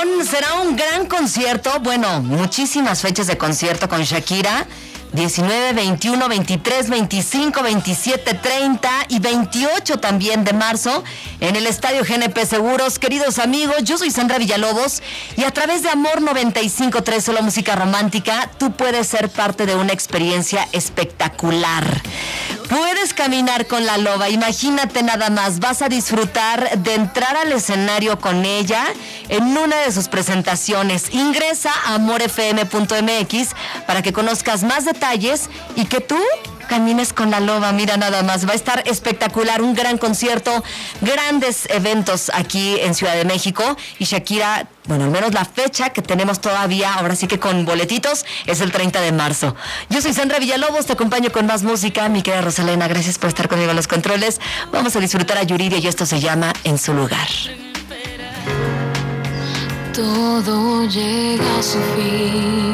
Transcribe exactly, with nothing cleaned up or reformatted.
Será un gran concierto, bueno, muchísimas fechas de concierto con Shakira, diecinueve, veintiuno, veintitrés, veinticinco, veintisiete, treinta y veintiocho también de marzo en el Estadio G N P Seguros. Queridos amigos, yo soy Sandra Villalobos y a través de Amor noventa y cinco punto tres, solo música romántica, tú puedes ser parte de una experiencia espectacular. Puedes caminar con la loba, imagínate nada más, vas a disfrutar de entrar al escenario con ella en una de sus presentaciones. Ingresa a amor f m punto m x para que conozcas más detalles y que tú camines con la loba. Mira nada más, va a estar espectacular, un gran concierto, grandes eventos aquí en Ciudad de México y Shakira, bueno, al menos la fecha que tenemos todavía, ahora sí que con boletitos, es el treinta de marzo. Yo soy Sandra Villalobos, te acompaño con más música, mi querida Rosalena, gracias por estar conmigo en los controles. Vamos a disfrutar a Yuridia y esto se llama En Su Lugar. Todo llega a su fin.